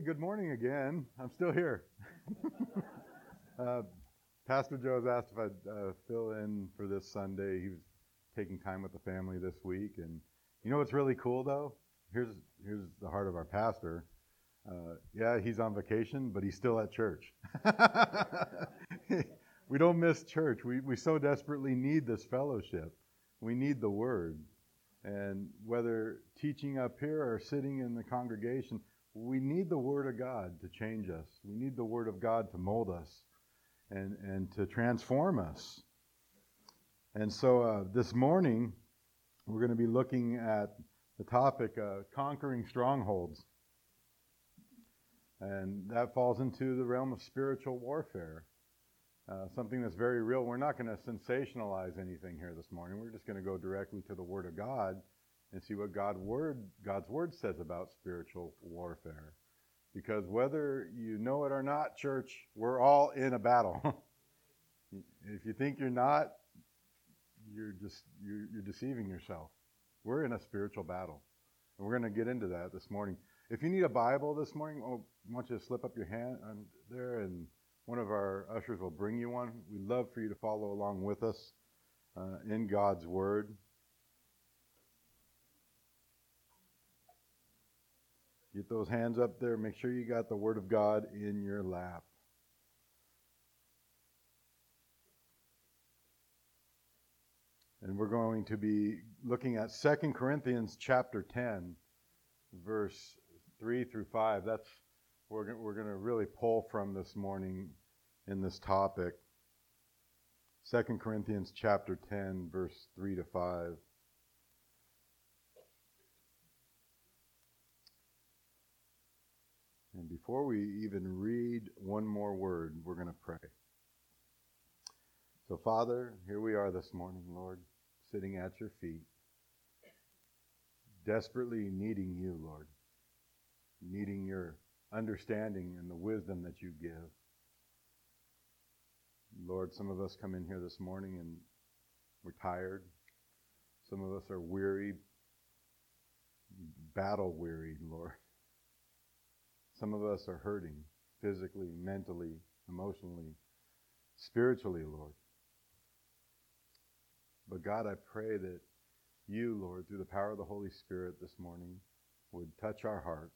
Good morning again. I'm still here. uh, Pastor Joe has asked if I'd fill in for this Sunday. He was taking time with the family this week, and you know what's really cool though? Here's the heart of our pastor. Yeah, he's on vacation, but he's still at church. We don't miss church. We so desperately need this fellowship. We need the Word, and whether teaching up here or sitting in the congregation. We need the Word of God to change us. We need the Word of God to mold us and to transform us. And so this morning, we're going to be looking at the topic conquering strongholds. And that falls into the realm of spiritual warfare, something that's very real. We're not going to sensationalize anything here this morning. We're just going to go directly to the Word of God and see what God's Word says about spiritual warfare. Because whether you know it or not, church, we're all in a battle. If you think you're not, you're deceiving yourself. We're in a spiritual battle. And we're going to get into that this morning. If you need a Bible this morning, I want you to slip up your hand on there, and one of our ushers will bring you one. We'd love for you to follow along with us in God's Word. Get those hands up there. Make sure you got the Word of God in your lap. And we're going to be looking at 2 Corinthians chapter 10, verse 3 through 5. That's where we're going to really pull from this morning in this topic. 2 Corinthians chapter 10, verse 3 to 5. And before we even read one more word, we're going to pray. So, Father, here we are this morning, Lord, sitting at your feet, desperately needing you, Lord, needing your understanding and the wisdom that you give. Lord, some of us come in here this morning and we're tired. Some of us are weary, battle weary, Lord. Some of us are hurting physically, mentally, emotionally, spiritually, Lord. But God, I pray that you, Lord, through the power of the Holy Spirit this morning, would touch our hearts.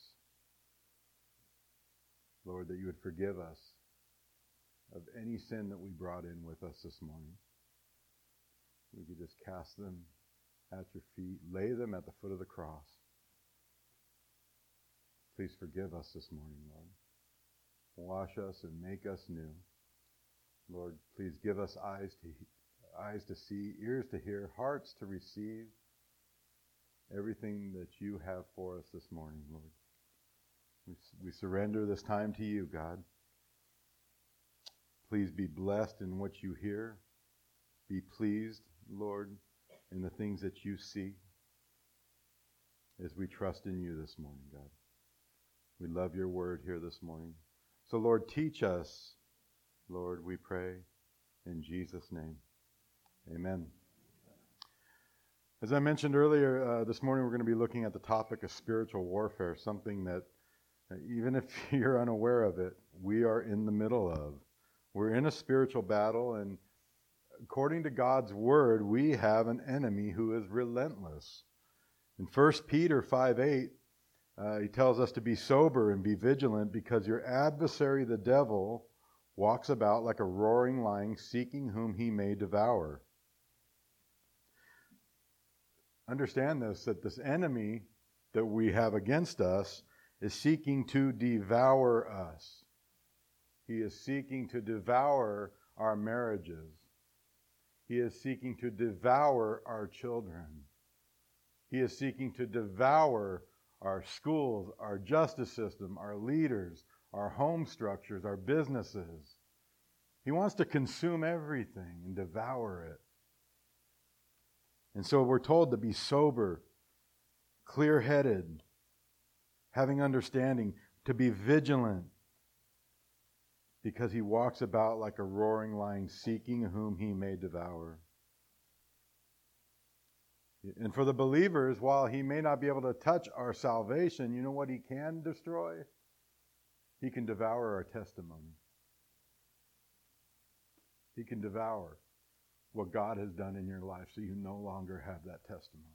Lord, that you would forgive us of any sin that we brought in with us this morning. We could just cast them at your feet, lay them at the foot of the cross. Please forgive us this morning, Lord. Wash us and make us new. Lord, please give us eyes to see, ears to hear, hearts to receive everything that you have for us this morning, Lord. We surrender this time to you, God. Please be blessed in what you hear. Be pleased, Lord, in the things that you see as we trust in you this morning, God. We love your word here this morning. So, Lord, teach us, Lord, we pray in Jesus' name. Amen. As I mentioned earlier, this morning we're going to be looking at the topic of spiritual warfare, something that, even if you're unaware of it, we are in the middle of. We're in a spiritual battle, and according to God's word, we have an enemy who is relentless. In 1 Peter 5:8, he tells us to be sober and be vigilant because your adversary, the devil, walks about like a roaring lion, seeking whom he may devour. Understand this, that this enemy that we have against us is seeking to devour us. He is seeking to devour our marriages. He is seeking to devour our children. He is seeking to devour our schools, our justice system, our leaders, our home structures, our businesses. He wants to consume everything and devour it. And so we're told to be sober, clear-headed, having understanding, to be vigilant, because he walks about like a roaring lion, seeking whom he may devour. And for the believers, while he may not be able to touch our salvation, you know what he can destroy? He can devour our testimony. He can devour what God has done in your life so you no longer have that testimony.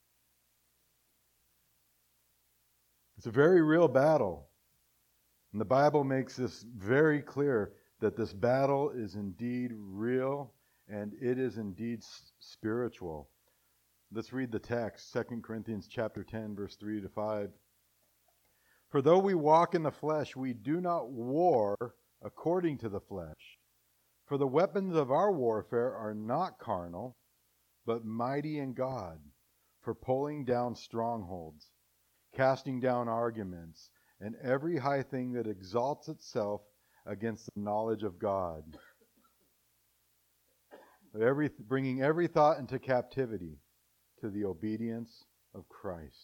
It's a very real battle. And the Bible makes this very clear that this battle is indeed real and it is indeed spiritual. Let's read the text, 2 Corinthians chapter 10, verse 3 to 5. For though we walk in the flesh, we do not war according to the flesh. For the weapons of our warfare are not carnal, but mighty in God, for pulling down strongholds, casting down arguments, and every high thing that exalts itself against the knowledge of God. Bringing every thought into captivity to the obedience of Christ.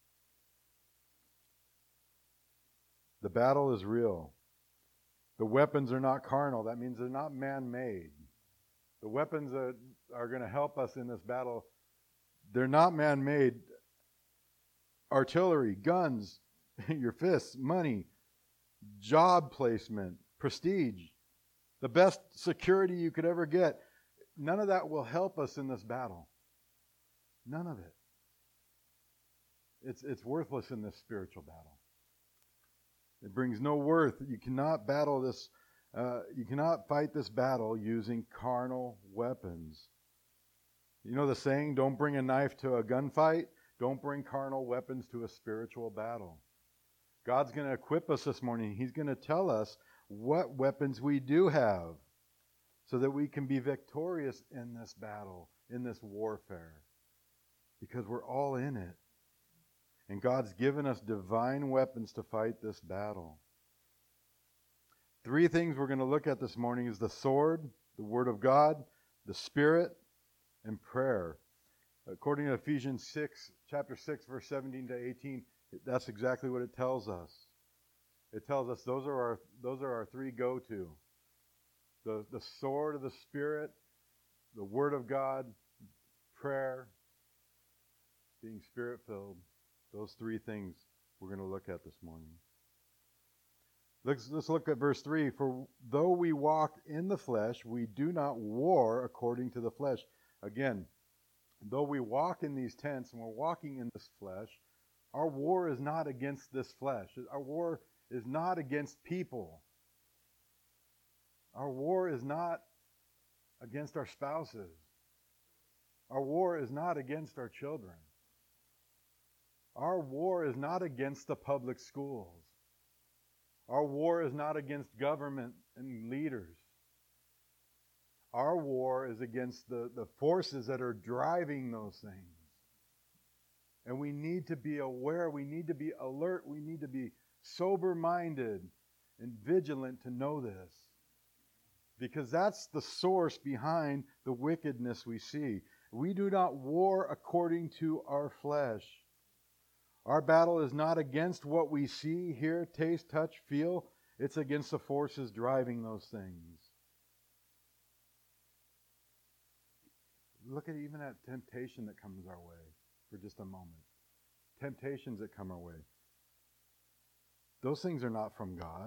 The battle is real. The weapons are not carnal. That means they're not man-made. The weapons that are going to help us in this battle, they're not man-made. Artillery, guns, your fists, money, job placement, prestige, the best security you could ever get. None of that will help us in this battle. None of it. It's worthless in this spiritual battle. It brings no worth. You cannot battle this. You cannot fight this battle using carnal weapons. You know the saying, don't bring a knife to a gunfight. Don't bring carnal weapons to a spiritual battle. God's going to equip us this morning. He's going to tell us what weapons we do have so that we can be victorious in this battle, in this warfare, because we're all in it. And God's given us divine weapons to fight this battle. 3 things we're going to look at this morning is the sword, the Word of God, the Spirit, and prayer. According to Ephesians 6, chapter 6, verse 17 to 18, that's exactly what it tells us. It tells us those are our 3 go-to. The sword of the Spirit, the Word of God, prayer, being Spirit-filled. Those 3 things we're going to look at this morning. Let's look at verse 3. For though we walk in the flesh, we do not war according to the flesh. Again, though we walk in these tents and we're walking in this flesh, our war is not against this flesh. Our war is not against people. Our war is not against our spouses. Our war is not against our children. Our war is not against the public schools. Our war is not against government and leaders. Our war is against the forces that are driving those things. And we need to be aware, we need to be alert, we need to be sober-minded and vigilant to know this. Because that's the source behind the wickedness we see. We do not war according to our flesh. Our battle is not against what we see, hear, taste, touch, feel. It's against the forces driving those things. Look at even that temptation that comes our way for just a moment. Temptations that come our way. Those things are not from God.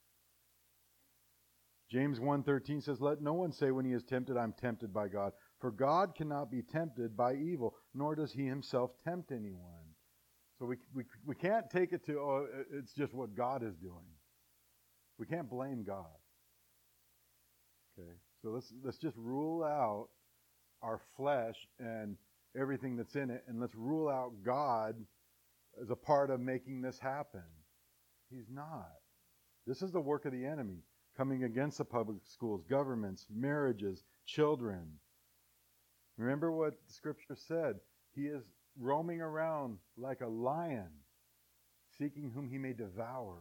James 1:13 says, let no one say when he is tempted, I'm tempted by God. For God cannot be tempted by evil, nor does he himself tempt anyone. So we can't take it to, it's just what God is doing. We can't blame God. Okay, so let's just rule out our flesh and everything that's in it, and let's rule out God as a part of making this happen. He's not. This is the work of the enemy, coming against the public schools, governments, marriages, children. Remember what the Scripture said. He is roaming around like a lion, seeking whom he may devour.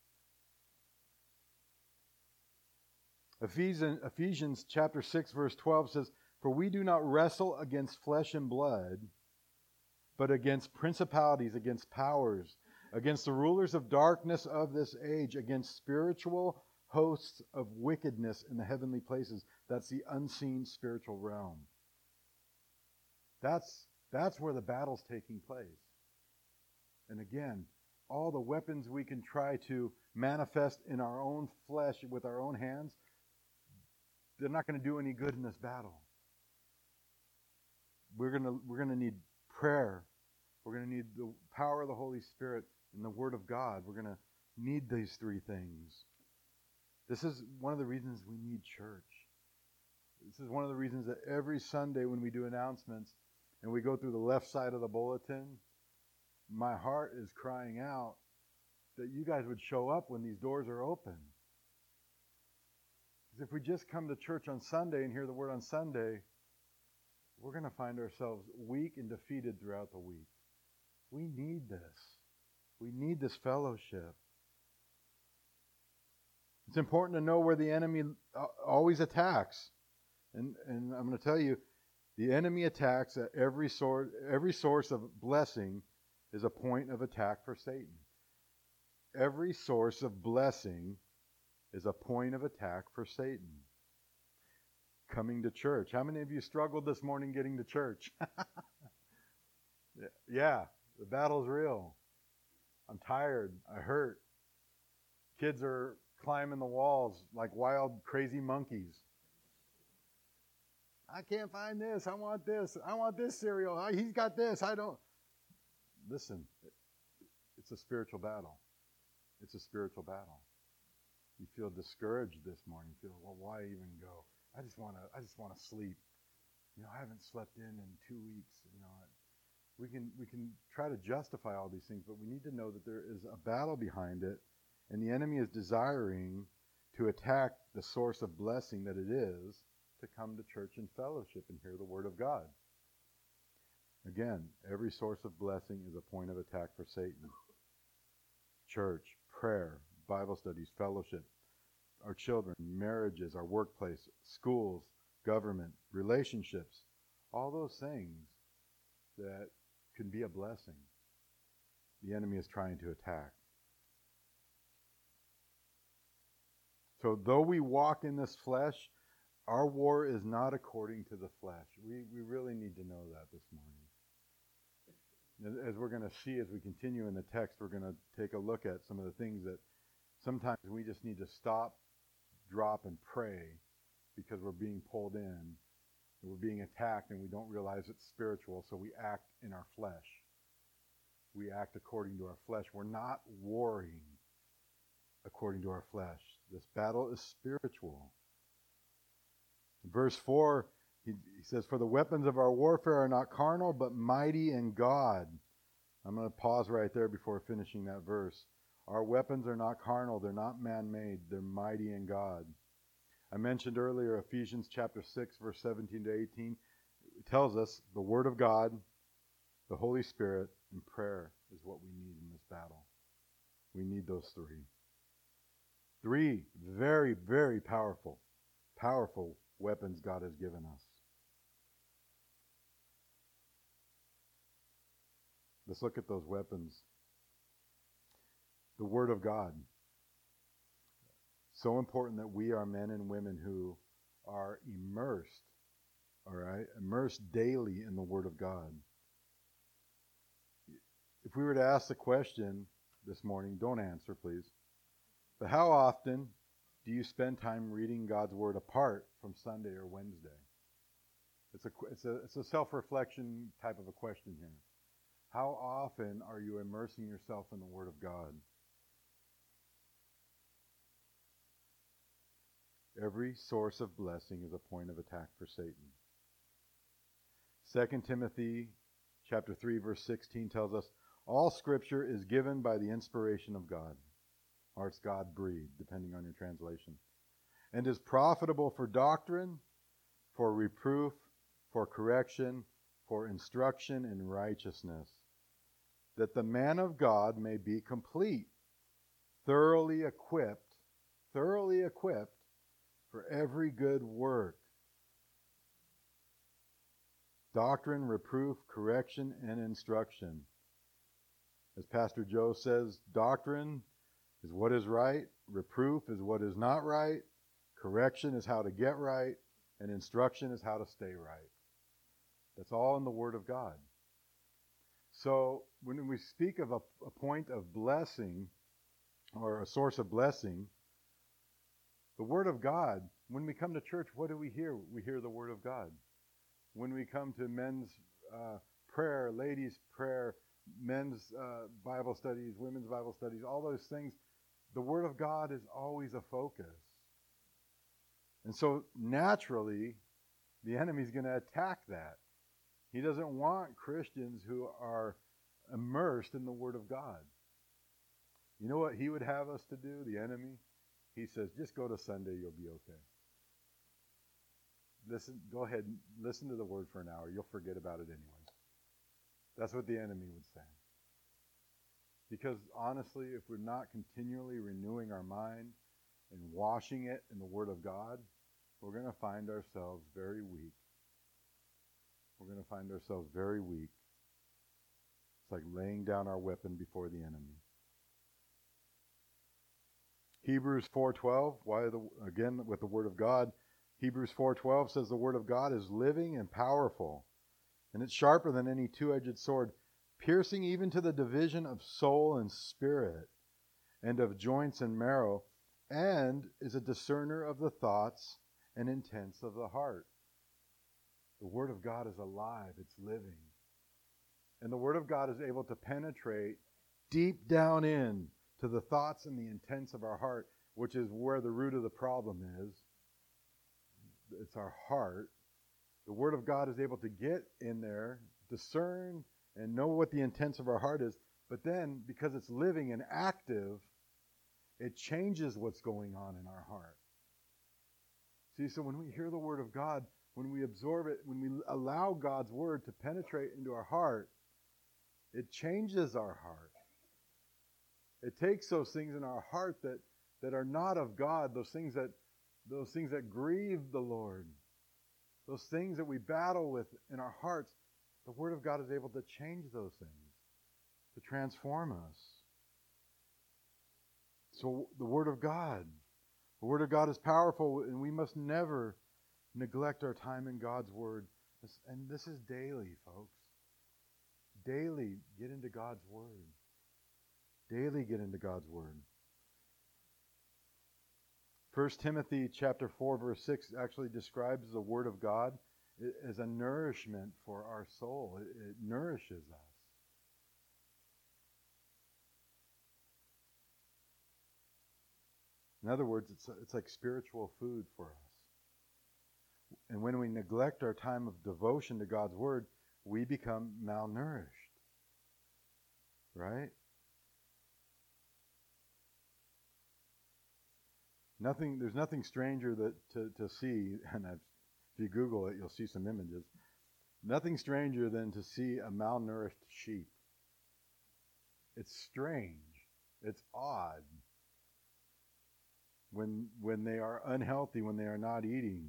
Ephesians chapter 6, verse 12 says, for we do not wrestle against flesh and blood, but against principalities, against powers, against the rulers of darkness of this age, against spiritual hosts of wickedness in the heavenly places. That's the unseen spiritual realm. That's where the battle's taking place. And again, all the weapons we can try to manifest in our own flesh with our own hands, they're not going to do any good in this battle. We're going to need prayer. We're going to need the power of the Holy Spirit and the Word of God. We're going to need these three things. This is one of the reasons we need church. This is one of the reasons that every Sunday when we do announcements and we go through the left side of the bulletin, my heart is crying out that you guys would show up when these doors are open. Because if we just come to church on Sunday and hear the word on Sunday, we're going to find ourselves weak and defeated throughout the week. We need this. We need this fellowship. It's important to know where the enemy always attacks. And I'm going to tell you, the enemy attacks at every source of blessing is a point of attack for Satan. Every source of blessing is a point of attack for Satan. Coming to church. How many of you struggled this morning getting to church? Yeah, the battle's real. I'm tired. I hurt. Kids are climbing the walls like wild, crazy monkeys. I can't find this. I want this. I want this cereal. He's got this. I don't. Listen, it's a spiritual battle. It's a spiritual battle. You feel discouraged this morning. You feel, well, why even go? I just want to sleep. I haven't slept in 2 weeks. We can try to justify all these things, but we need to know that there is a battle behind it, and the enemy is desiring to attack the source of blessing that it is to come to church and fellowship and hear the Word of God. Again, every source of blessing is a point of attack for Satan. Church, prayer, Bible studies, fellowship, our children, marriages, our workplace, schools, government, relationships, all those things that can be a blessing, the enemy is trying to attack. So though we walk in this flesh, our war is not according to the flesh. We really need to know that this morning. As we're going to see as we continue in the text, we're going to take a look at some of the things that sometimes we just need to stop, drop, and pray because we're being pulled in, and we're being attacked, and we don't realize it's spiritual, so we act in our flesh. We act according to our flesh. We're not warring according to our flesh. This battle is spiritual. In verse 4, he says, "For the weapons of our warfare are not carnal, but mighty in God." I'm going to pause right there before finishing that verse. Our weapons are not carnal. They're not man-made. They're mighty in God. I mentioned earlier Ephesians chapter 6, verse 17 to 18. It tells us the Word of God, the Holy Spirit, and prayer is what we need in this battle. We need those three. Three very, very powerful weapons God has given us. Let's look at those weapons. The Word of God. So important that we are men and women who are immersed, all right, immersed daily in the Word of God. If we were to ask the question this morning, don't answer, please, but how often do you spend time reading God's Word apart from Sunday or Wednesday? It's a self-reflection type of a question here. How often are you immersing yourself in the Word of God? Every source of blessing is a point of attack for Satan. 2 Timothy chapter 3, verse 16 tells us, all Scripture is given by the inspiration of God, or it's God-breathed, depending on your translation, and is profitable for doctrine, for reproof, for correction, for instruction in righteousness, that the man of God may be complete, thoroughly equipped for every good work. Doctrine, reproof, correction, and instruction. As Pastor Joe says, doctrine is what is right, reproof is what is not right, correction is how to get right, and instruction is how to stay right. That's all in the Word of God. So when we speak of a point of blessing or a source of blessing, the Word of God, when we come to church, what do we hear? We hear the Word of God. When we come to men's prayer, ladies' prayer, men's Bible studies, women's Bible studies, all those things, the Word of God is always a focus. And so naturally, the enemy's going to attack that. He doesn't want Christians who are immersed in the Word of God. You know what he would have us to do, the enemy? He says, just go to Sunday, you'll be okay. Listen, go ahead and listen to the Word for an hour. You'll forget about it anyway. That's what the enemy would say. Because honestly, if we're not continually renewing our mind and washing it in the Word of God, we're going to find ourselves very weak. We're going to find ourselves very weak. It's like laying down our weapon before the enemy. Hebrews 4:12, again with the Word of God, Hebrews 4:12 says the Word of God is living and powerful, and it's sharper than any two-edged sword, piercing even to the division of soul and spirit, and of joints and marrow, and is a discerner of the thoughts and intents of the heart. The Word of God is alive, it's living. And the Word of God is able to penetrate deep down in to the thoughts and the intents of our heart, which is where the root of the problem is. It's our heart. The Word of God is able to get in there, discern, and know what the intents of our heart is. But then, because it's living and active, it changes what's going on in our heart. See, so when we hear the Word of God, when we absorb it, when we allow God's Word to penetrate into our heart, it changes our heart. It takes those things in our heart that are not of God, those things that grieve the Lord, those things that we battle with in our hearts. The Word of God is able to change those things, to transform us. So the Word of God is powerful, and we must never neglect our time in God's Word. And this is daily, folks. Daily get into God's Word. Daily get into God's Word. 1 Timothy chapter 4, verse 6 actually describes the Word of God as a nourishment for our soul. It nourishes us. In other words, it's like spiritual food for us. And when we neglect our time of devotion to God's Word, we become malnourished. Right? There's nothing stranger to see, and if you Google it, you'll see some images. Nothing stranger than to see a malnourished sheep. It's strange. It's odd. When they are unhealthy, when they are not eating.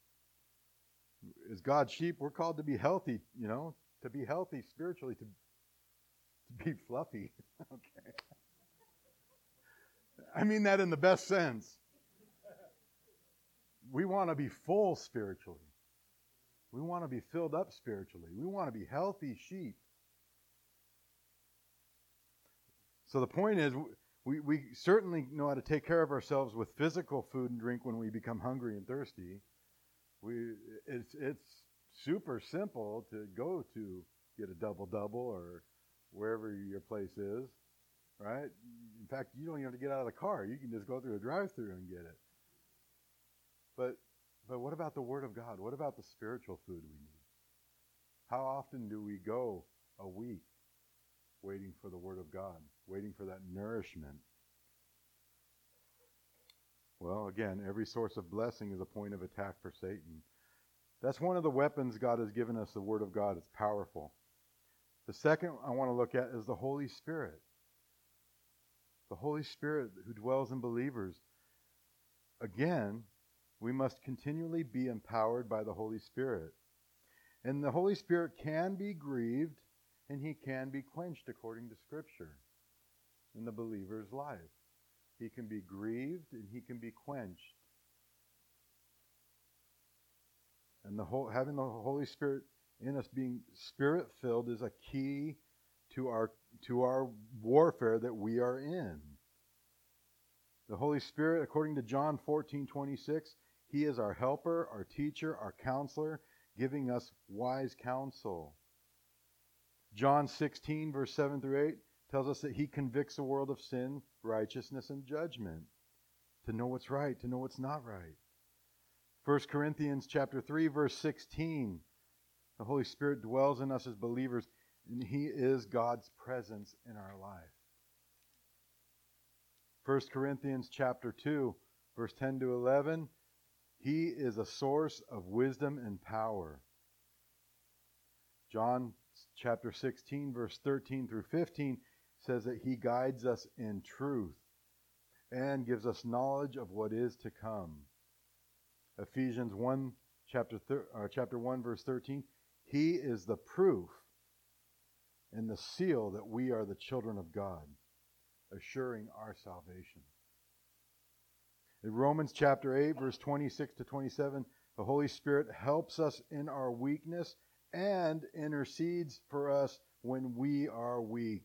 As God's sheep, we're called to be healthy, to be healthy spiritually, to be fluffy. Okay. I mean that in the best sense. We want to be full spiritually. We want to be filled up spiritually. We want to be healthy sheep. So the point is, we certainly know how to take care of ourselves with physical food and drink when we become hungry and thirsty. It's super simple to go to get a double-double or wherever your place is, right? In fact, you don't even have to get out of the car. You can just go through a drive-thru and get it. But what about the Word of God? What about the spiritual food we need? How often do we go a week waiting for the Word of God, waiting for that nourishment? Well, again, every source of blessing is a point of attack for Satan. That's one of the weapons God has given us, the Word of God. It's powerful. The second I want to look at is the Holy Spirit. The Holy Spirit who dwells in believers. Again, we must continually be empowered by the Holy Spirit. And the Holy Spirit can be grieved and he can be quenched according to Scripture in the believer's life. He can be grieved and he can be quenched. And having the Holy Spirit in us, being Spirit-filled, is a key to our warfare that we are in. The Holy Spirit, according to John 14:26, He is our helper, our teacher, our counselor, giving us wise counsel. John 16, verse 7 through 8, tells us that He convicts the world of sin, righteousness, and judgment. To know what's right, to know what's not right. 1 Corinthians chapter 3, verse 16, the Holy Spirit dwells in us as believers, and He is God's presence in our life. 1 Corinthians chapter 2, verse 10 to 11, He is a source of wisdom and power. John chapter 16, verse 13 through 15 says that He guides us in truth and gives us knowledge of what is to come. Ephesians 1, chapter 1, verse 13, He is the proof and the seal that we are the children of God, assuring our salvation. In Romans chapter 8, verse 26 to 27, the Holy Spirit helps us in our weakness and intercedes for us when we are weak.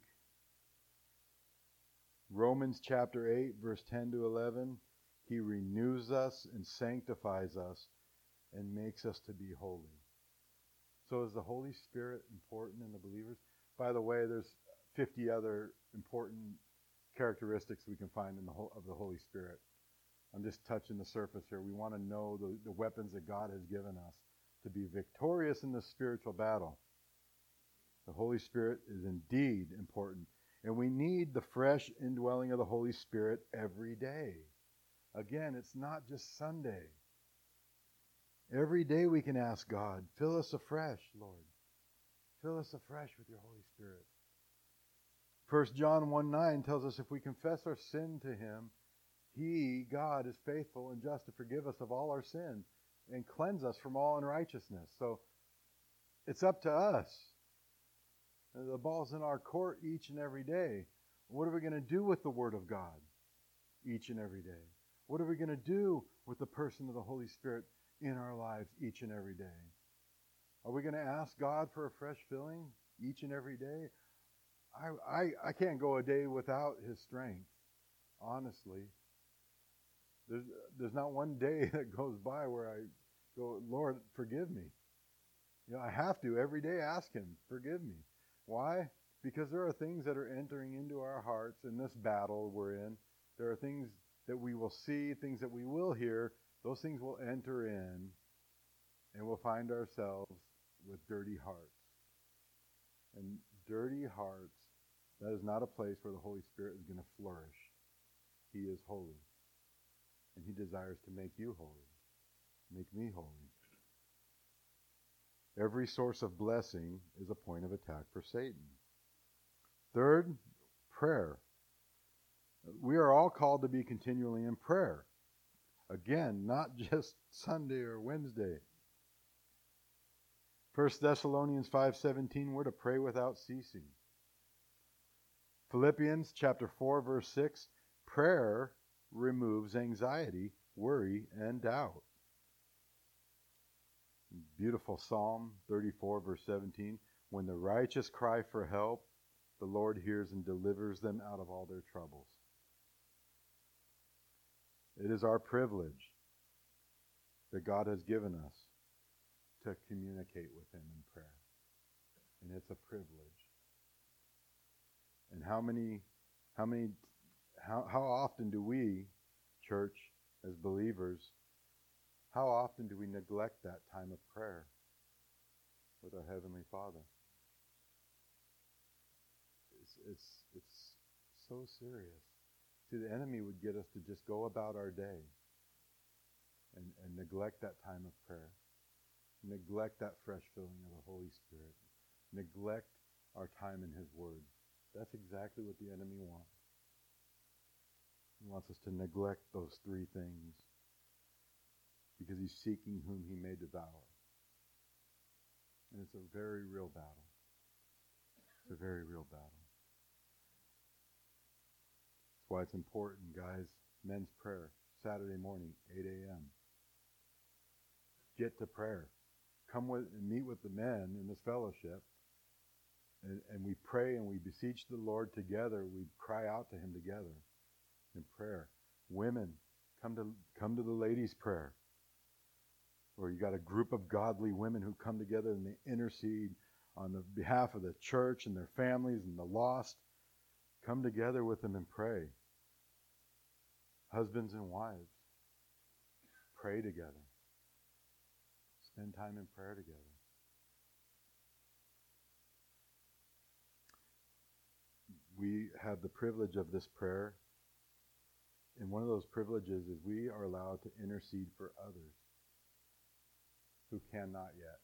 Romans chapter 8, verse 10 to 11, He renews us and sanctifies us and makes us to be holy. So is the Holy Spirit important in the believers? By the way, there's 50 other important characteristics we can find of the Holy Spirit. I'm just touching the surface here. We want to know the weapons that God has given us to be victorious in this spiritual battle. The Holy Spirit is indeed important. And we need the fresh indwelling of the Holy Spirit every day. Again, it's not just Sunday. Every day we can ask God, fill us afresh, Lord. Fill us afresh with your Holy Spirit. 1 John 1:9 tells us if we confess our sin to Him, He, God, is faithful and just to forgive us of all our sin and cleanse us from all unrighteousness. So it's up to us. The ball's in our court each and every day. What are we going to do with the Word of God each and every day? What are we going to do with the person of the Holy Spirit in our lives each and every day? Are we going to ask God for a fresh filling each and every day? I can't go a day without His strength, honestly. There's not one day that goes by where I go, Lord, forgive me. I have to every day ask Him, forgive me. Why? Because there are things that are entering into our hearts in this battle we're in. There are things that we will see, things that we will hear. Those things will enter in, and we'll find ourselves with dirty hearts. And dirty hearts, that is not a place where the Holy Spirit is going to flourish. He is holy. And He desires to make you holy. Make me holy. Every source of blessing is a point of attack for Satan. Third, prayer. We are all called to be continually in prayer. Again, not just Sunday or Wednesday. 1 Thessalonians 5:17, we're to pray without ceasing. Philippians chapter 4, verse 6, prayer removes anxiety, worry, and doubt. Beautiful Psalm 34, verse 17, when the righteous cry for help, the Lord hears and delivers them out of all their troubles. It is our privilege that God has given us to communicate with Him in prayer. And it's a privilege. And how often do we, church, as believers, how often do we neglect that time of prayer with our Heavenly Father? It's so serious. See, the enemy would get us to just go about our day and neglect that time of prayer. Neglect that fresh filling of the Holy Spirit. Neglect our time in His Word. That's exactly what the enemy wants. He wants us to neglect those three things because he's seeking whom he may devour. And it's a very real battle. It's a very real battle. That's why it's important, guys. Men's prayer, Saturday morning, 8 a.m. Get to prayer. Come with and meet with the men in this fellowship And we pray and we beseech the Lord together. We cry out to him together in prayer. Women, come to the ladies' prayer, where you got a group of godly women who come together and they intercede on the behalf of the church and their families and the lost. Come together with them and pray. Husbands and wives, pray together. Spend time in prayer together. We have the privilege of this prayer. And one of those privileges is we are allowed to intercede for others who cannot yet.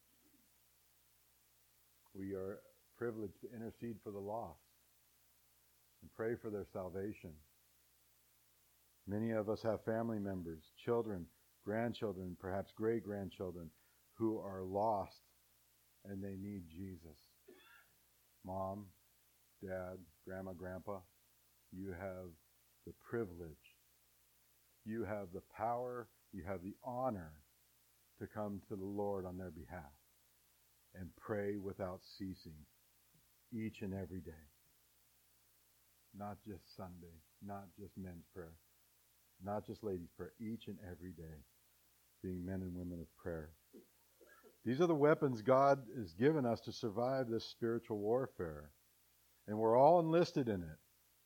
We are privileged to intercede for the lost and pray for their salvation. Many of us have family members, children, grandchildren, perhaps great-grandchildren who are lost and they need Jesus. Mom, Dad, Grandma, Grandpa, you have the privilege, you have the power, you have the honor to come to the Lord on their behalf and pray without ceasing each and every day. Not just Sunday, not just men's prayer, not just ladies' prayer, each and every day, being men and women of prayer. These are the weapons God has given us to survive this spiritual warfare. And we're all enlisted in it.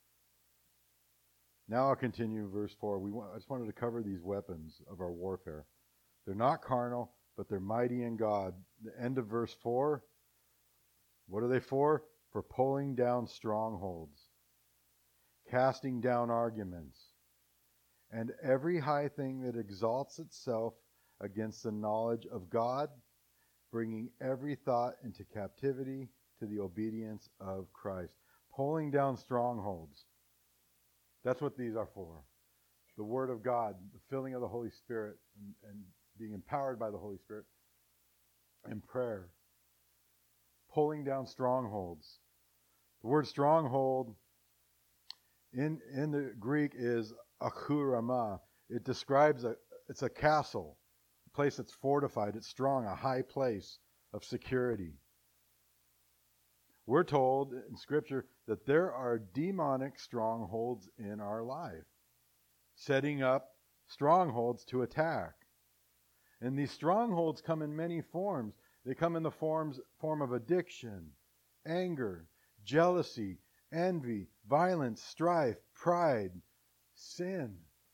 Now I'll continue verse 4. I just wanted to cover these weapons of our warfare. They're not carnal, but they're mighty in God. The end of verse 4, what are they for? For pulling down strongholds, casting down arguments, and every high thing that exalts itself against the knowledge of God, bringing every thought into captivity to the obedience of Christ. Pulling down strongholds. That's what these are for. The Word of God, the filling of the Holy Spirit, and being empowered by the Holy Spirit, and prayer. Pulling down strongholds. The word stronghold in the Greek is akurama. It describes it's a castle, a place that's fortified, it's strong, a high place of security. We're told in Scripture that there are demonic strongholds in our life, setting up strongholds to attack. And these strongholds come in many forms. They come in the form of addiction, anger, jealousy, envy, violence, strife, pride, sin.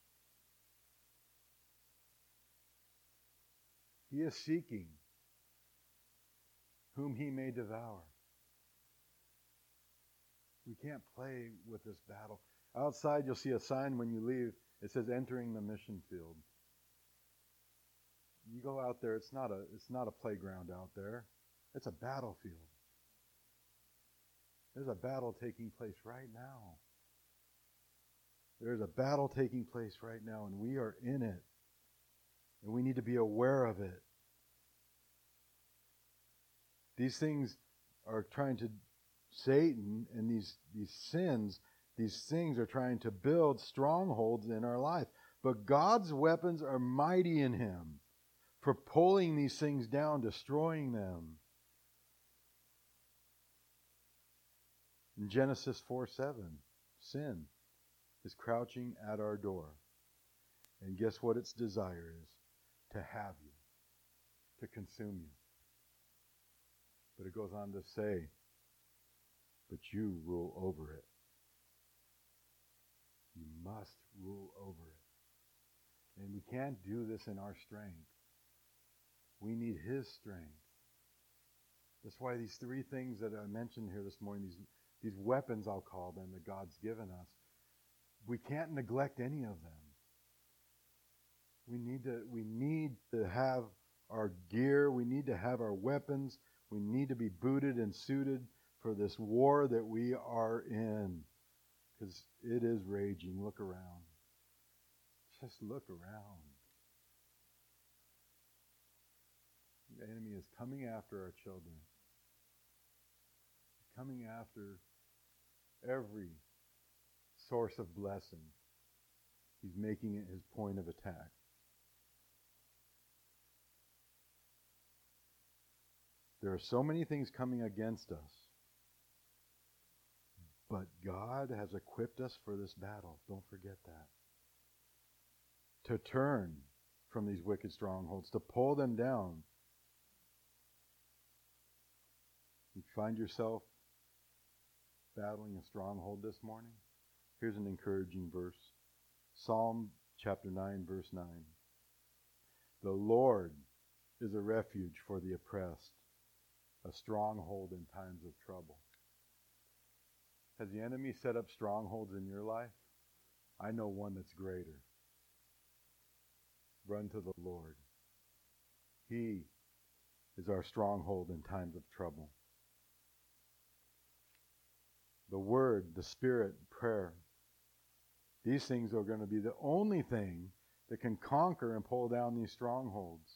He is seeking whom he may devour. We can't play with this battle. Outside, you'll see a sign when you leave. It says entering the mission field. You go out there, it's not a playground out there. It's a battlefield. There's a battle taking place right now. There's a battle taking place right now, and we are in it. And we need to be aware of it. These things are trying to, Satan and these sins, these things are trying to build strongholds in our life. But God's weapons are mighty in him for pulling these things down, destroying them. In Genesis 4:7, sin is crouching at our door. And guess what its desire is? To have you, to consume you. But it goes on to say, but you rule over it. You must rule over it. And we can't do this in our strength. We need his strength. That's why these three things that I mentioned here this morning, these weapons, I'll call them, that God's given us, we can't neglect any of them. We need to have our gear. We need to have our weapons. We need to be booted and suited for this war that we are in. Because it is raging. Look around. Just look around. The enemy is coming after our children. Coming after every source of blessing. He's making it his point of attack. There are so many things coming against us. But God has equipped us for this battle. Don't forget that. To turn from these wicked strongholds, to pull them down. You find yourself battling a stronghold this morning? Here's an encouraging verse. Psalm chapter 9, verse 9. The Lord is a refuge for the oppressed, a stronghold in times of trouble. Has the enemy set up strongholds in your life? I know one that's greater. Run to the Lord. He is our stronghold in times of trouble. The Word, the Spirit, prayer. These things are going to be the only thing that can conquer and pull down these strongholds.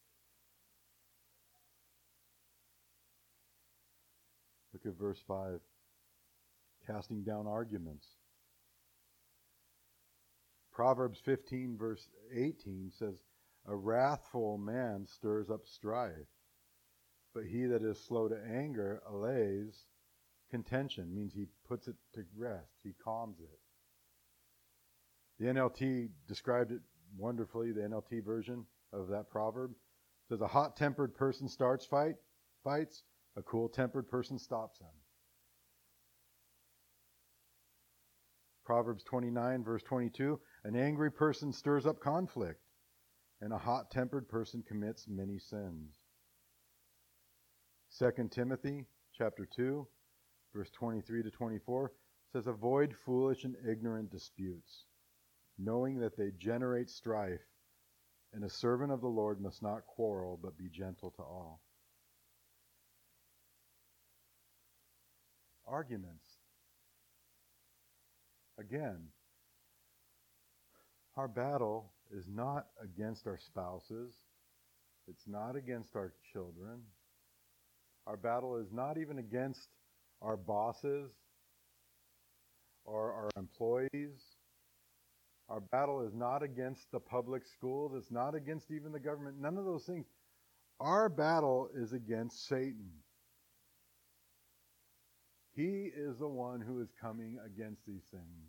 Look at verse 5. Casting down arguments. Proverbs 15 verse 18 says, a wrathful man stirs up strife, but he that is slow to anger allays contention. Means he puts it to rest. He calms it. The NLT described it wonderfully, the NLT version of that proverb. It says, a hot-tempered person starts fights, a cool-tempered person stops them. Proverbs 29, verse 22, an angry person stirs up conflict, and a hot-tempered person commits many sins. 2 Timothy chapter 2, verse 23 to 24, says, avoid foolish and ignorant disputes, knowing that they generate strife, and a servant of the Lord must not quarrel, but be gentle to all. Arguments. Again, our battle is not against our spouses. It's not against our children. Our battle is not even against our bosses or our employees. Our battle is not against the public schools. It's not against even the government. None of those things. Our battle is against Satan. He is the one who is coming against these things.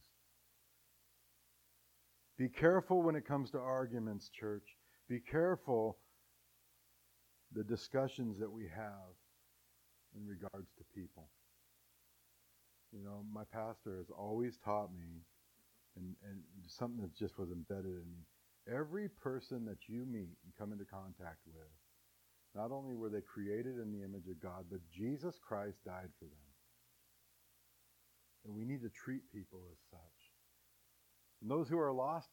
Be careful when it comes to arguments, church. Be careful the discussions that we have in regards to people. You know, my pastor has always taught me, and something that just was embedded in me, every person that you meet and come into contact with, not only were they created in the image of God, but Jesus Christ died for them. And we need to treat people as such. And those who are lost,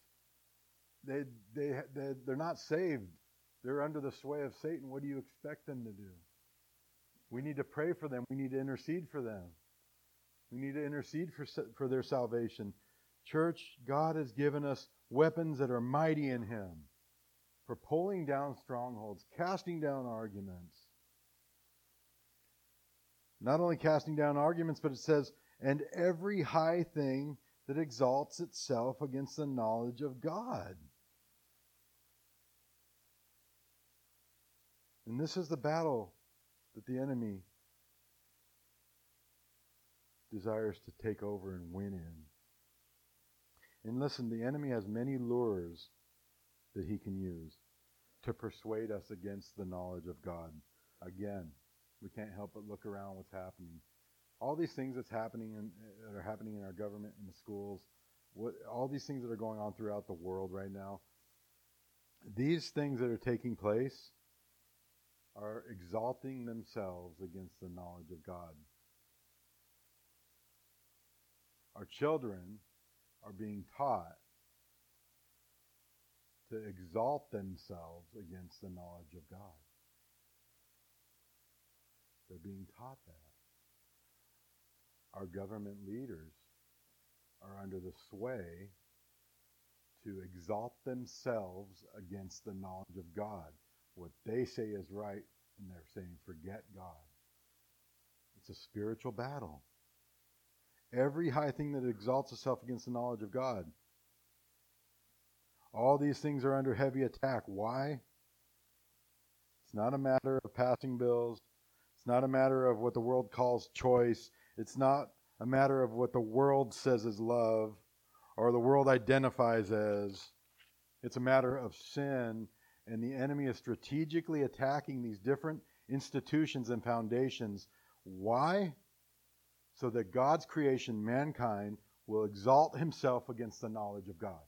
they're not saved. They're under the sway of Satan. What do you expect them to do? We need to pray for them. We need to intercede for them. We need to intercede for their salvation. Church, God has given us weapons that are mighty in Him for pulling down strongholds, casting down arguments. Not only casting down arguments, but it says, and every high thing that exalts itself against the knowledge of God. And this is the battle that the enemy desires to take over and win in. And listen, the enemy has many lures that he can use to persuade us against the knowledge of God. Again, we can't help but look around what's happening. All these things that are happening in our government, in the schools, all these things that are going on throughout the world right now, these things that are taking place are exalting themselves against the knowledge of God. Our children are being taught to exalt themselves against the knowledge of God. They're being taught that. Our government leaders are under the sway to exalt themselves against the knowledge of God. What they say is right, and they're saying, forget God. It's a spiritual battle. Every high thing that exalts itself against the knowledge of God. All these things are under heavy attack. Why? It's not a matter of passing bills. It's not a matter of what the world calls choice. It's not a matter of what the world says is love or the world identifies as. It's a matter of sin, and the enemy is strategically attacking these different institutions and foundations. Why? So that God's creation, mankind, will exalt himself against the knowledge of God.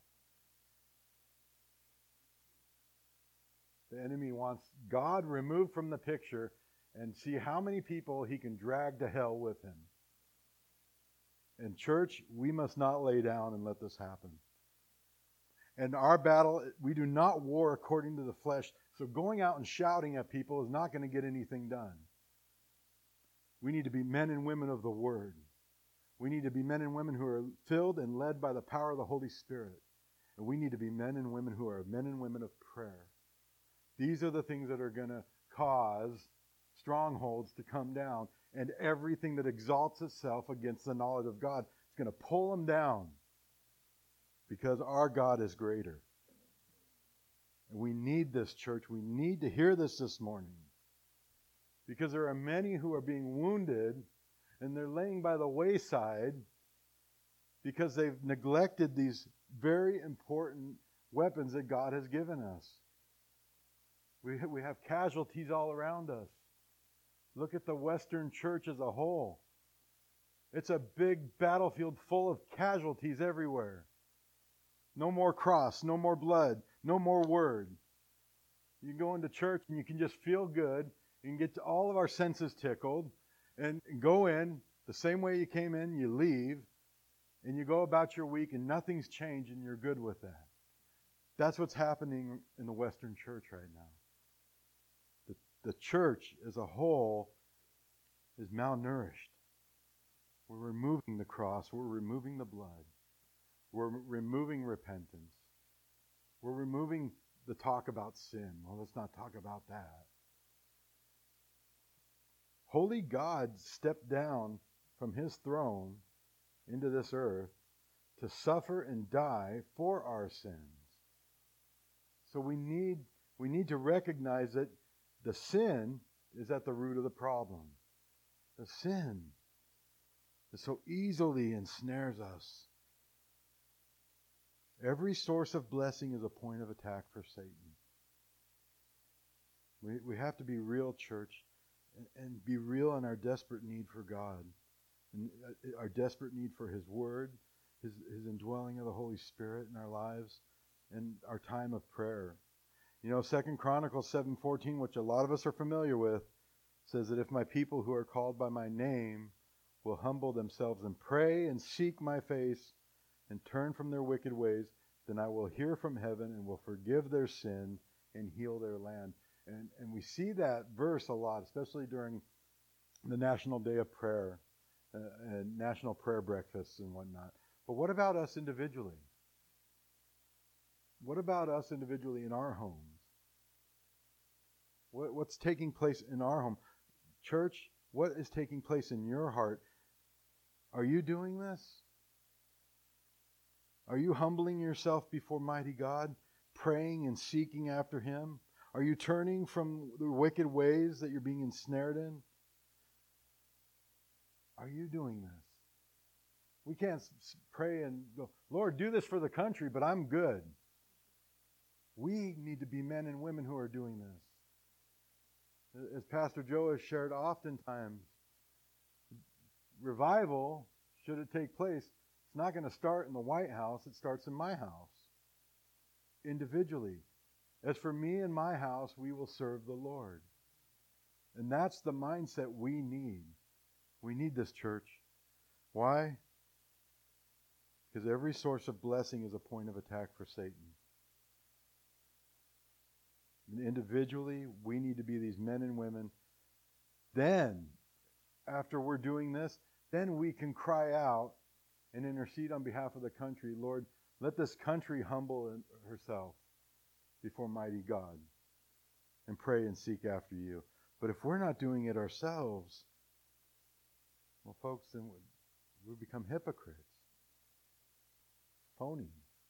The enemy wants God removed from the picture and see how many people he can drag to hell with him. And church, we must not lay down and let this happen. And our battle, we do not war according to the flesh. So going out and shouting at people is not going to get anything done. We need to be men and women of the Word. We need to be men and women who are filled and led by the power of the Holy Spirit. And we need to be men and women who are men and women of prayer. These are the things that are going to cause strongholds to come down. And everything that exalts itself against the knowledge of God is going to pull them down. Because our God is greater. And we need this, church. We need to hear this morning. Because there are many who are being wounded and they're laying by the wayside because they've neglected these very important weapons that God has given us. We have casualties all around us. Look at the Western church as a whole. It's a big battlefield full of casualties everywhere. No more cross, no more blood, no more word. You go into church and you can just feel good. You can get all of our senses tickled and go in the same way you came in, you leave, and you go about your week and nothing's changed and you're good with that. That's what's happening in the Western church right now. The church as a whole is malnourished. We're removing the cross. We're removing the blood. We're removing repentance. We're removing the talk about sin. Well, let's not talk about that. Holy God stepped down from his throne into this earth to suffer and die for our sins. So we need to recognize that the sin is at the root of the problem. The sin that so easily ensnares us. Every source of blessing is a point of attack for Satan. We have to be real, church, and be real in our desperate need for God, and our desperate need for His Word, His indwelling of the Holy Spirit in our lives, and our time of prayer. You know, 2 Chronicles 7:14, which a lot of us are familiar with, says that if my people who are called by my name will humble themselves and pray and seek my face and turn from their wicked ways, then I will hear from heaven and will forgive their sin and heal their land. And we see that verse a lot, especially during the National Day of Prayer and National Prayer Breakfasts and whatnot. But what about us individually? What about us individually in our homes? What's taking place in our home? Church, what is taking place in your heart? Are you doing this? Are you humbling yourself before mighty God, praying and seeking after Him? Are you turning from the wicked ways that you're being ensnared in? Are you doing this? We can't pray and go, Lord, do this for the country, but I'm good. We need to be men and women who are doing this. As Pastor Joe has shared oftentimes, revival, should it take place, it's not going to start in the White House. It starts in my house, individually. As for me and my house, we will serve the Lord. And that's the mindset we need. We need this, church. Why? Because every source of blessing is a point of attack for Satan. And individually, we need to be these men and women. Then, after we're doing this, then we can cry out and intercede on behalf of the country. Lord, let this country humble herself before mighty God and pray and seek after you. But if we're not doing it ourselves, well, folks, then we become hypocrites. Phony.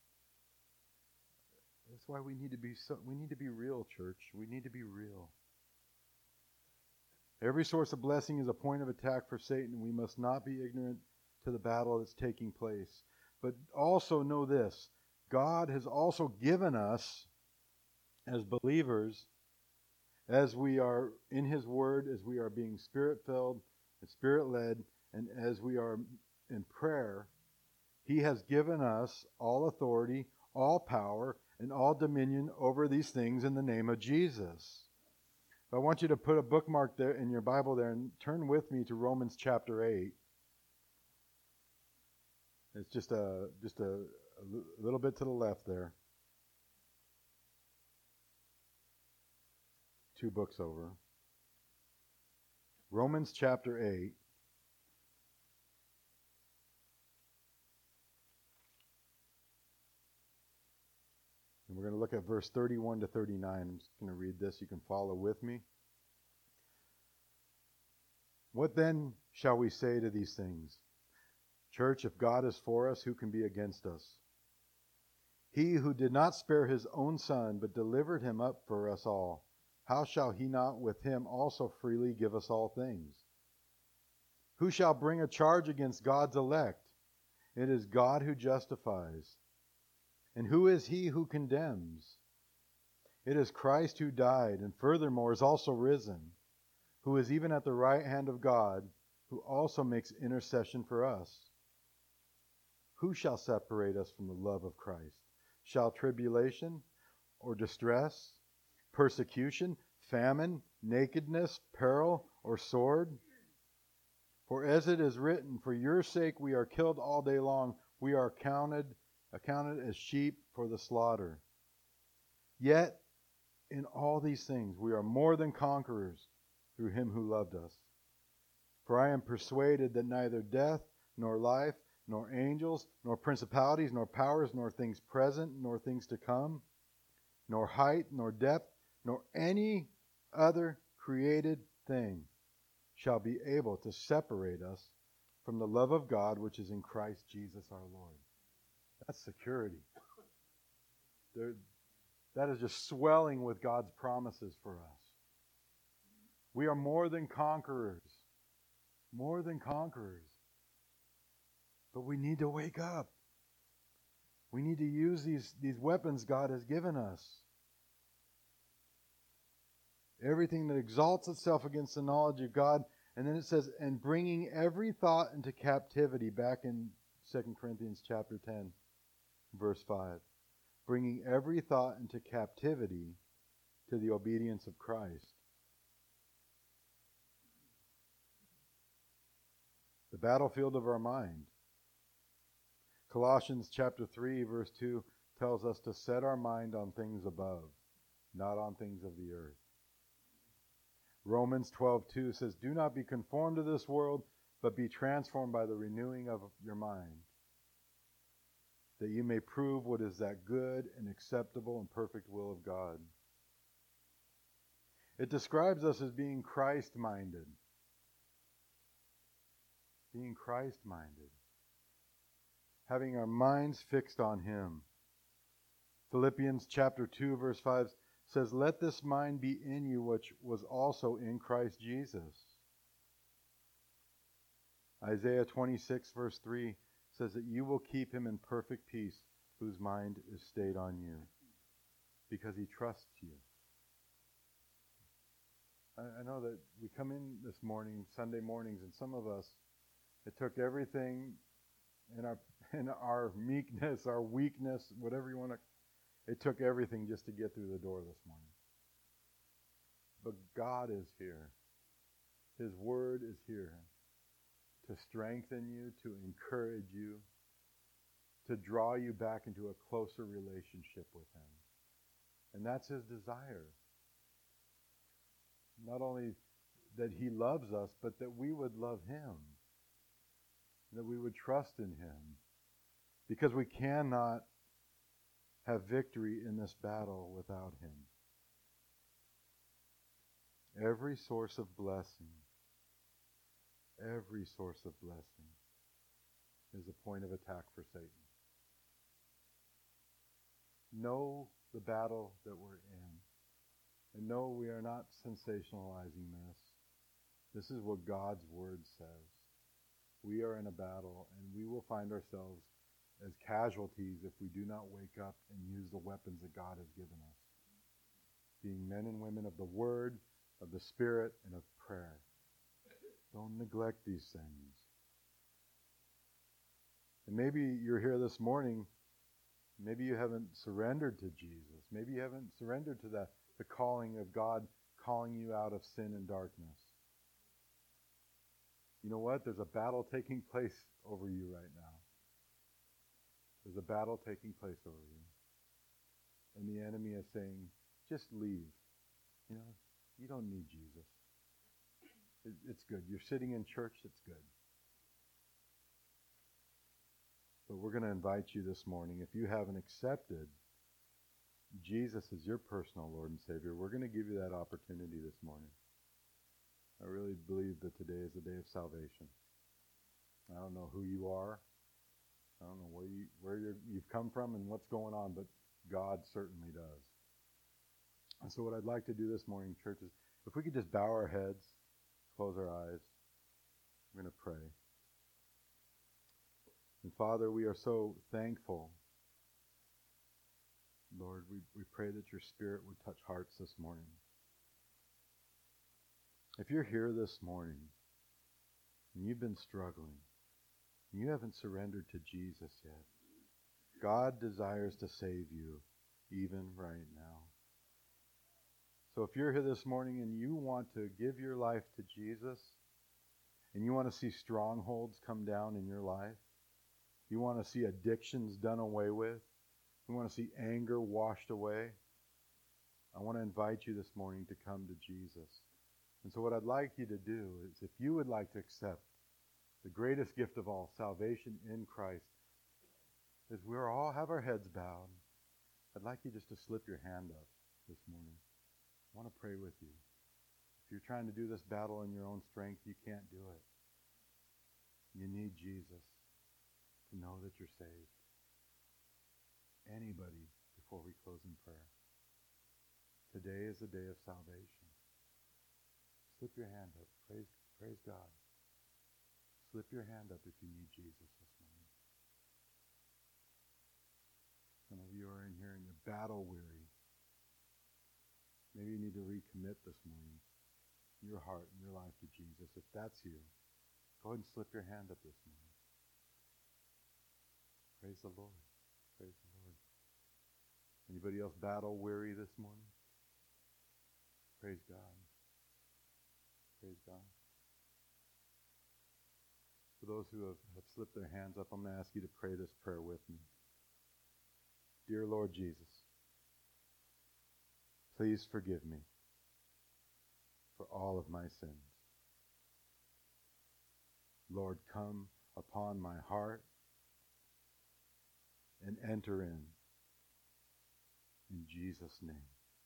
That's why we need to be real, church. We need to be real. Every source of blessing is a point of attack for Satan. We must not be ignorant to the battle that's taking place. But also know this, God has also given us, as believers, as we are in His Word, as we are being Spirit-filled and Spirit-led, and as we are in prayer, He has given us all authority, all power, and all dominion over these things in the name of Jesus. I want you to put a bookmark there in your Bible there and turn with me to Romans chapter 8. It's just a little bit to the left there. 2 books over. Romans chapter 8. And we're going to look at verse 31 to 39. I'm just going to read this. You can follow with me. What then shall we say to these things? Church, if God is for us, who can be against us? He who did not spare His own Son, but delivered Him up for us all, how shall He not with Him also freely give us all things? Who shall bring a charge against God's elect? It is God who justifies. And who is he who condemns? It is Christ who died, and furthermore is also risen, who is even at the right hand of God, who also makes intercession for us. Who shall separate us from the love of Christ? Shall tribulation, or distress, persecution, famine, nakedness, peril, or sword? For as it is written, for your sake we are killed all day long, we are accounted as sheep for the slaughter. Yet in all these things we are more than conquerors through Him who loved us. For I am persuaded that neither death, nor life, nor angels, nor principalities, nor powers, nor things present, nor things to come, nor height, nor depth, nor any other created thing shall be able to separate us from the love of God which is in Christ Jesus our Lord. That's security. That is just swelling with God's promises for us. We are more than conquerors. More than conquerors. But we need to wake up. We need to use these weapons God has given us. Everything that exalts itself against the knowledge of God. And then it says, and bringing every thought into captivity, back in 2 Corinthians chapter 10. Verse 5, bringing every thought into captivity to the obedience of Christ. The battlefield of our mind. Colossians chapter 3, verse 2 tells us to set our mind on things above, not on things of the earth. Romans 12:2 says, do not be conformed to this world, but be transformed by the renewing of your mind, that you may prove what is that good and acceptable and perfect will of God. It describes us as being Christ-minded. Being Christ-minded. Having our minds fixed on Him. Philippians chapter 2, verse 5 says, let this mind be in you which was also in Christ Jesus. Isaiah 26, verse 3 says that you will keep him in perfect peace whose mind is stayed on you because he trusts you. I know that we come in this morning, Sunday mornings, and some of us, it took everything in our meekness, our weakness, whatever you want to, it took everything just to get through the door this morning. But God is here. His word is here to strengthen you, to encourage you, to draw you back into a closer relationship with Him. And that's His desire. Not only that He loves us, but that we would love Him. That we would trust in Him. Because we cannot have victory in this battle without Him. Every source of blessing is a point of attack for Satan. Know the battle that we're in. And know we are not sensationalizing this. This is what God's Word says. We are in a battle, and we will find ourselves as casualties if we do not wake up and use the weapons that God has given us. Being men and women of the Word, of the Spirit, and of prayer. Don't neglect these things. And maybe you're here this morning, maybe you haven't surrendered to Jesus. Maybe you haven't surrendered to the calling of God calling you out of sin and darkness. You know what? There's a battle taking place over you right now. There's a battle taking place over you. And the enemy is saying, just leave. You know, you don't need Jesus. It's good. You're sitting in church, it's good. But we're going to invite you this morning, if you haven't accepted Jesus as your personal Lord and Savior, we're going to give you that opportunity this morning. I really believe that today is the day of salvation. I don't know who you are. I don't know where you've come from and what's going on, but God certainly does. And so what I'd like to do this morning, church, is if we could just bow our heads, close our eyes, we're going to pray. And Father, we are so thankful. Lord, we pray that your Spirit would touch hearts this morning. If you're here this morning and you've been struggling and you haven't surrendered to Jesus yet, God desires to save you even right now. So if you're here this morning and you want to give your life to Jesus and you want to see strongholds come down in your life, you want to see addictions done away with, you want to see anger washed away, I want to invite you this morning to come to Jesus. And so what I'd like you to do is, if you would like to accept the greatest gift of all, salvation in Christ, as we all have our heads bowed, I'd like you just to slip your hand up this morning. I want to pray with you. If you're trying to do this battle in your own strength, you can't do it. You need Jesus to know that you're saved. Anybody, before we close in prayer. Today is the day of salvation. Slip your hand up. Praise God. Slip your hand up if you need Jesus this morning. Some of you are in here and you're battle weary. Maybe you need to recommit this morning your heart and your life to Jesus. If that's you, go ahead and slip your hand up this morning. Praise the Lord. Praise the Lord. Anybody else battle weary this morning? Praise God. Praise God. For those who have slipped their hands up, I'm going to ask you to pray this prayer with me. Dear Lord Jesus, please forgive me for all of my sins. Lord, come upon my heart and enter in Jesus' name.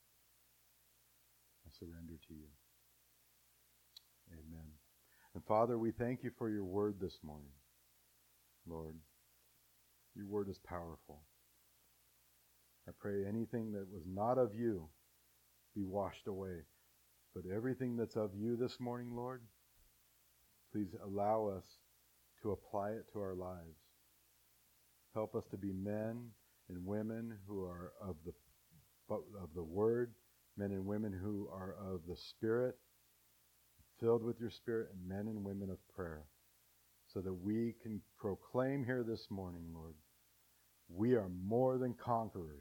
I surrender to you. Amen. And Father, we thank you for your word this morning. Lord, your word is powerful. I pray anything that was not of you be washed away. But everything that's of you this morning, Lord, please allow us to apply it to our lives. Help us to be men and women who are of the Word, men and women who are of the Spirit, filled with your Spirit, and men and women of prayer, so that we can proclaim here this morning, Lord, we are more than conquerors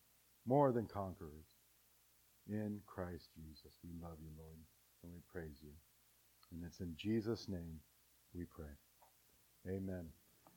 in Christ Jesus. We love you, Lord, and we praise you. And it's in Jesus' name we pray. Amen.